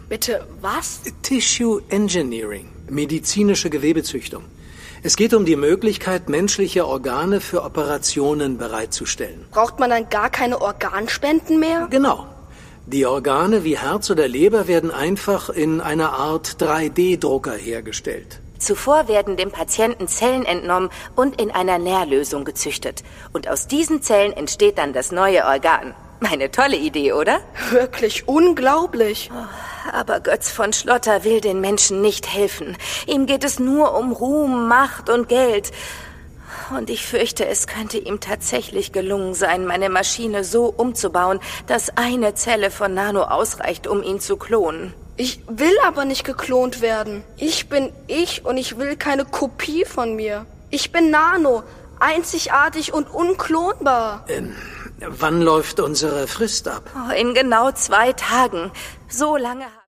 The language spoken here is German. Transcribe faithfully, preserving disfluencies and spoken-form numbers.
Bitte, was? Tissue Engineering, medizinische Gewebezüchtung. Es geht um die Möglichkeit, menschliche Organe für Operationen bereitzustellen. Braucht man dann gar keine Organspenden mehr? Genau. Die Organe wie Herz oder Leber werden einfach in einer Art drei D Drucker hergestellt. Zuvor werden dem Patienten Zellen entnommen und in einer Nährlösung gezüchtet. Und aus diesen Zellen entsteht dann das neue Organ. Eine tolle Idee, oder? Wirklich unglaublich. Oh, aber Götz von Schlotter will den Menschen nicht helfen. Ihm geht es nur um Ruhm, Macht und Geld. Und ich fürchte, es könnte ihm tatsächlich gelungen sein, meine Maschine so umzubauen, dass eine Zelle von Nano ausreicht, um ihn zu klonen. Ich will aber nicht geklont werden. Ich bin ich und ich will keine Kopie von mir. Ich bin Nano, einzigartig und unklonbar. Ähm, wann läuft unsere Frist ab? Oh, in genau zwei Tagen. So lange...